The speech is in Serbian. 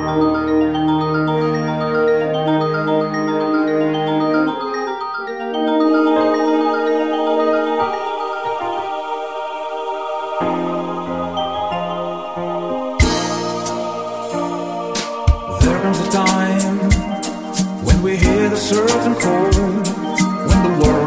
There comes a time when we hear the certain call, when the world